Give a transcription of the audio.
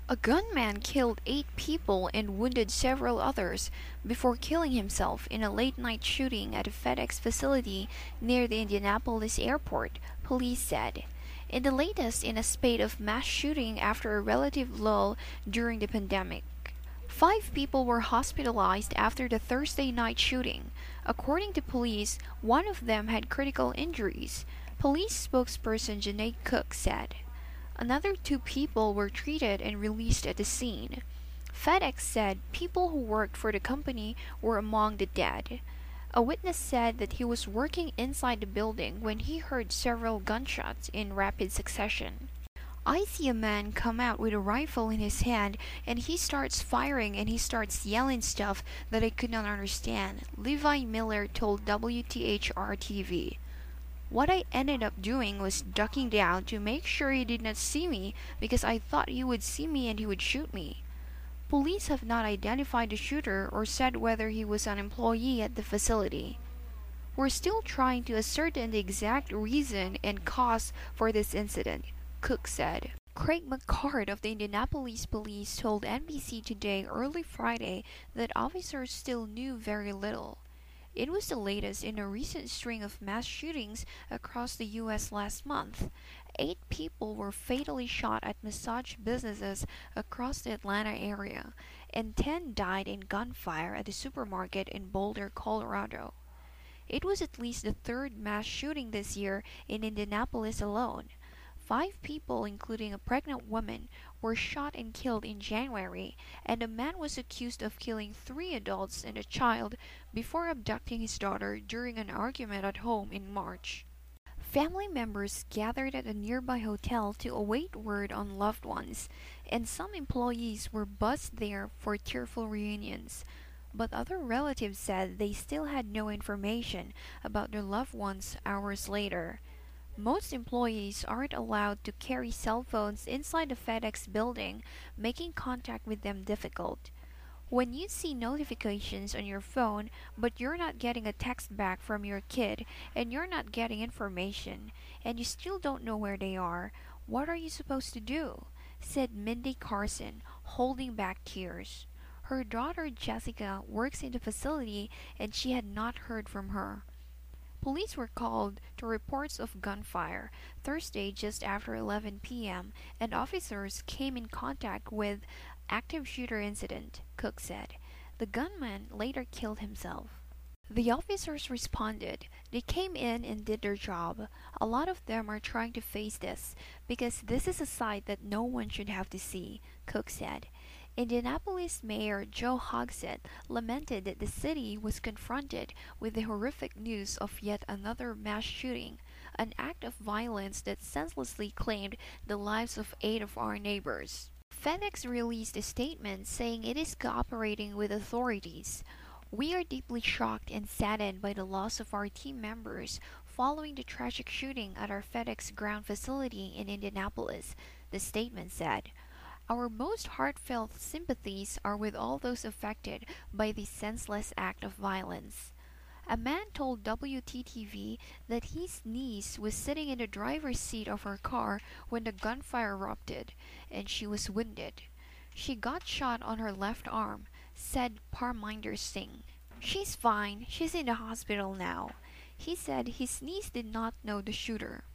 A gunman killed 8 people and wounded several others before killing himself in a late-night shooting at a FedEx facility near the Indianapolis airport, police said. In the latest in a spate of mass shooting after a relative lull during the pandemic. 5 people were hospitalized after the Thursday night shooting. According to police, one of them had critical injuries. Police spokesperson Janae Cook said. Another 2 people were treated and released at the scene. FedEx said people who worked for the company were among the dead. A witness said that he was working inside the building when he heard several gunshots in rapid succession. I see a man come out with a rifle in his hand and he starts firing and he starts yelling stuff that I could not understand, Levi Miller told WTHR TV. What I ended up doing was ducking down to make sure he did not see me because I thought he would see me and he would shoot me. Police have not identified the shooter or said whether he was an employee at the facility. We're still trying to ascertain the exact reason and cause for this incident, Cook said. Craig McCart of the Indianapolis Police told NBC Today early Friday that officers still knew very little. It was the latest in a recent string of mass shootings across the U.S. last month. 8 people were fatally shot at massage businesses across the Atlanta area, and 10 died in gunfire at a supermarket in Boulder, Colorado. It was at least the third mass shooting this year in Indianapolis alone. 5 people, including a pregnant woman, were shot and killed in January, and a man was accused of killing 3 adults and a child before abducting his daughter during an argument at home in March. Family members gathered at a nearby hotel to await word on loved ones, and some employees were buzzed there for tearful reunions. But other relatives said they still had no information about their loved ones hours later. Most employees aren't allowed to carry cell phones inside the FedEx building, making contact with them difficult. When you see notifications on your phone but you're not getting a text back from your kid and you're not getting information and you still don't know where they are, what are you supposed to do? Said Mindy Carson, holding back tears. Her daughter Jessica works in the facility and she had not heard from her. Police were called to reports of gunfire Thursday just after 11 p.m. and officers came in contact with active shooter incident, Cook said. The gunman later killed himself. The officers responded. They came in and did their job. A lot of them are trying to face this because this is a sight that no one should have to see, Cook said. Indianapolis Mayor Joe Hogsett lamented that the city was confronted with the horrific news of yet another mass shooting, an act of violence that senselessly claimed the lives of 8 of our neighbors. FedEx released a statement saying it is cooperating with authorities. We are deeply shocked and saddened by the loss of our team members following the tragic shooting at our FedEx ground facility in Indianapolis, the statement said. Our most heartfelt sympathies are with all those affected by this senseless act of violence. A man told WTTV that his niece was sitting in the driver's seat of her car when the gunfire erupted, and she was wounded. She got shot on her left arm, said Parminder Singh. She's fine, she's in the hospital now. He said his niece did not know the shooter.